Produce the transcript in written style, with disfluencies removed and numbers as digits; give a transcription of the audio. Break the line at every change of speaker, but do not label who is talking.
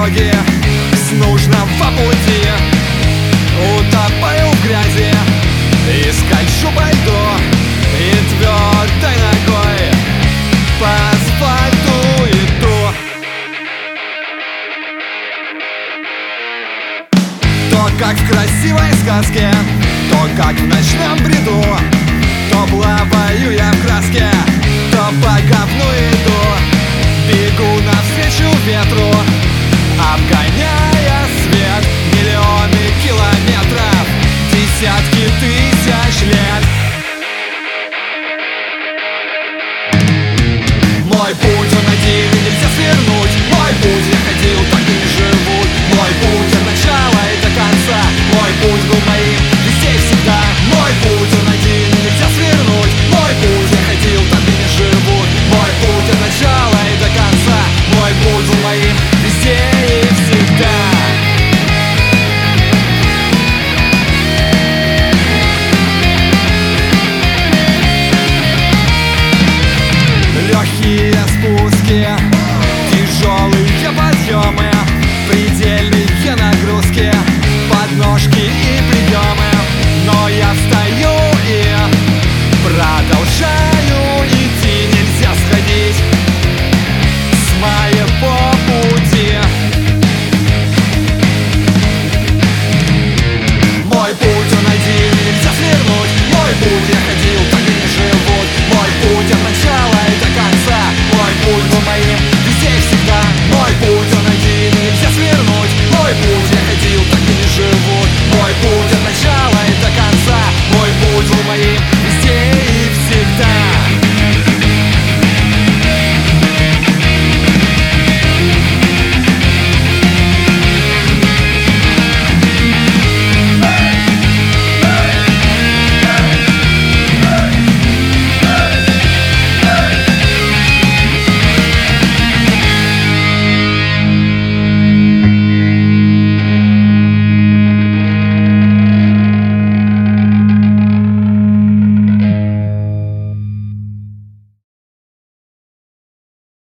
дороги с нужного пути. Утопаю в грязи и скольжу по льду, и твердой ногой по асфальту иду. То как в красивой сказке, то как в ночном бреду, то плаваю я в краске, то по говну иду. Бегу навстречу ветру,